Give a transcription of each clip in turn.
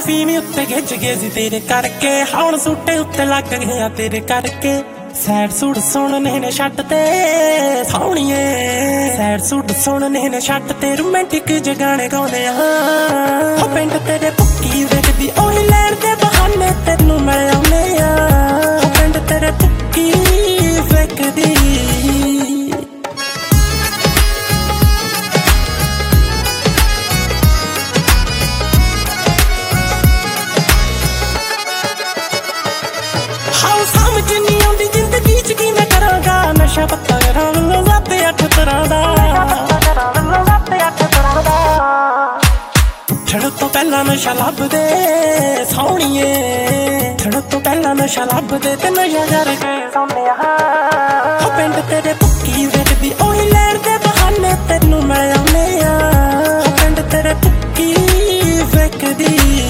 Semi उत्ते खिच गए सी तेरे करके, हुण सूटे उत्ते लग गया तेरे करके। सैड सूट सुनने ने छट ते सौहणीए, सैड सूट सुनने ने छट ते रोमांटिक जे गाने गाउने आ। पिंड तेरे भुक्की विकदी ओही लैण दे बहाने तैनू मिल आउने आ। पिंड तेरे भुक्की विकदी समझ नहीं आती जिंदगी च की मैं करांगा। नशा पत्ता करा वल्लों 7-8 तरह दा, उठण तो पहला नशा लभदे सौहणीए, उठण तो पहला नशा लभदे ते नशा करके सौंदे आ। पिंड तेरे भुक्की विकदी ओही लैण दे बहाने तैनू मिल आउने आ। पिंड तेरे भुक्की विकदी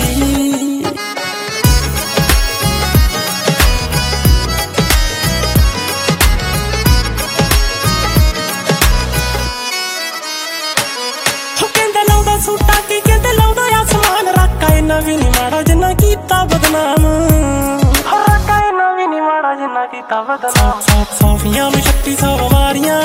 सूटा की कहते लाउदा आसमान। राका इन्ना भी नहीं माड़ा जिन्ना कीता बदनाम, राका इन्ना भी नहीं माड़ा जिन्ना कीता बदनाम। 100 में 3600 बीमारियां